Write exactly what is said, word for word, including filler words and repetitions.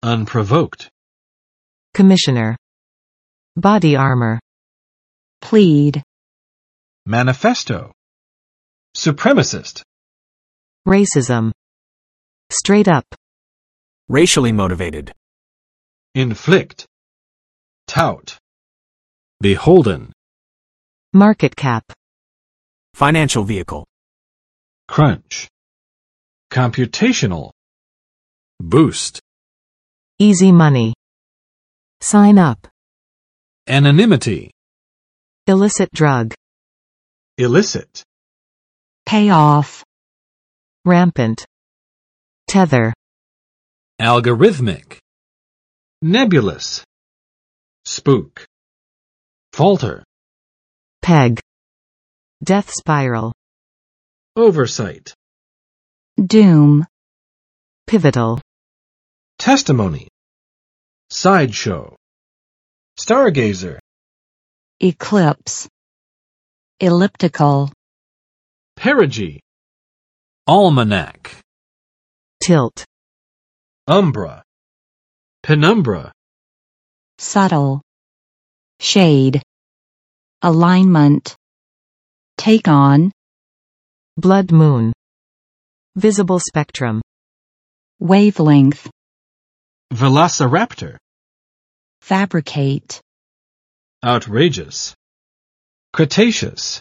unprovoked, commissioner, body armor, plead, manifesto, supremacist, racism, straight up, Racially motivated. inflict, tout, beholden, market cap, Financial vehicle. crunch, computational, boost, easy money, sign up, anonymity, illicit drug, illicit, pay off, rampant, tether, algorithmic, nebulous, spook, falter, peg, death spiral, oversight, doom, pivotal, testimony, sideshow, stargazer, eclipse, elliptical, perigee, almanac, tilt, umbra, penumbra, subtle, shade, alignment, take on, blood moon, visible spectrum, wavelength, velociraptor, fabricate, outrageous, cretaceous,